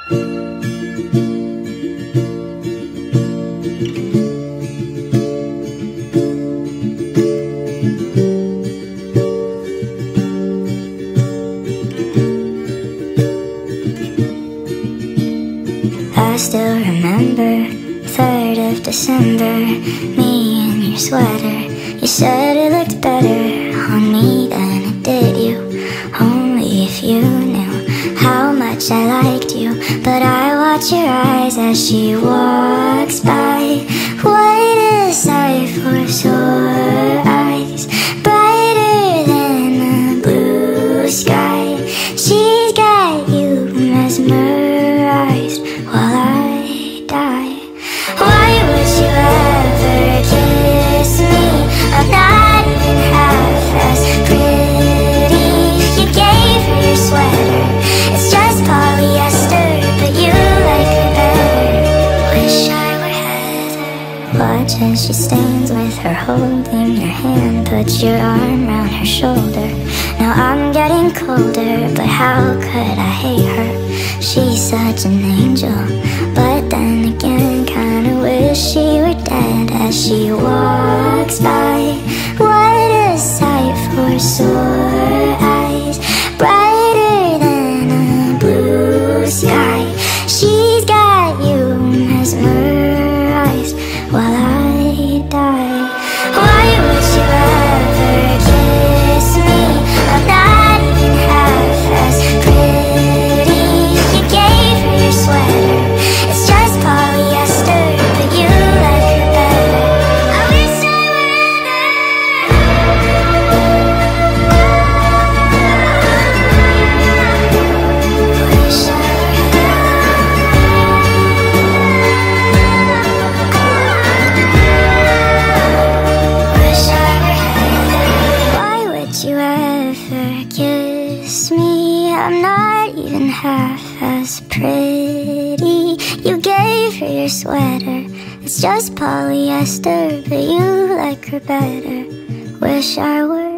I still remember 3rd of December, me in your sweater. You said it looked better on me than it did you. Only if you knew how much I liked you. But I watch your eyes as she walks by. White as sight for sore eyes, brighter than the blue sky. She's got you mesmerized while I die. Why would you ever kiss me? I'm not even half as pretty. You gave her your sweater, it's just polyester, but you like her better. Wish I were Heather. Watch as she stands with her holding your hand. Put your arm around her shoulder. Now I'm getting colder, but how could I hate her? She's such an angel, but then again kinda wish she were dead. As she walks by, what a sight for sore eyes, brighter than a blue sky. She's got you mesmerized while I die. Why would you ever kiss me? I'm not even half as pretty. You gave her your sweater, it's just polyester, but you like her better. I wish I were Wish I Why would you ever kiss me? I'm not even half as pretty. You gave her your sweater, it's just polyester, but you like her better. Wish I were